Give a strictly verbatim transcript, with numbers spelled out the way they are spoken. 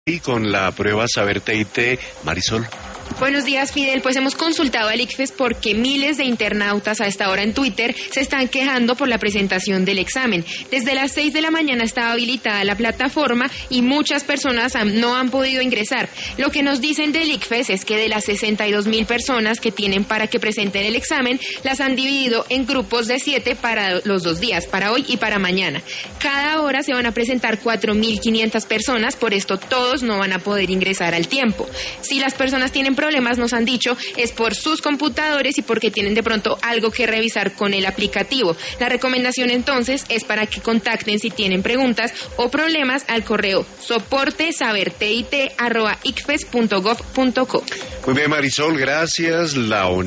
Y con la prueba Saber T I T, Marisol. Buenos días, Fidel. Pues hemos consultado al ICFES porque miles de internautas a esta hora en Twitter se están quejando por la presentación del examen. Desde las seis de la mañana está habilitada la plataforma y muchas personas han, no han podido ingresar. Lo que nos dicen del ICFES es que de las sesenta y dos mil personas que tienen para que presenten el examen, las han dividido en grupos de siete para los dos días, para hoy y para mañana. Cada hora se van a presentar cuatro mil quinientas personas, por esto todos no van a poder ingresar al tiempo. Si las personas tienen problemas, nos han dicho, es por sus computadores y porque tienen de pronto algo que revisar con el aplicativo. La recomendación entonces es para que contacten si tienen preguntas o problemas al correo soporte sabertit arroba icfes punto gov punto co. Muy bien, Marisol, gracias. La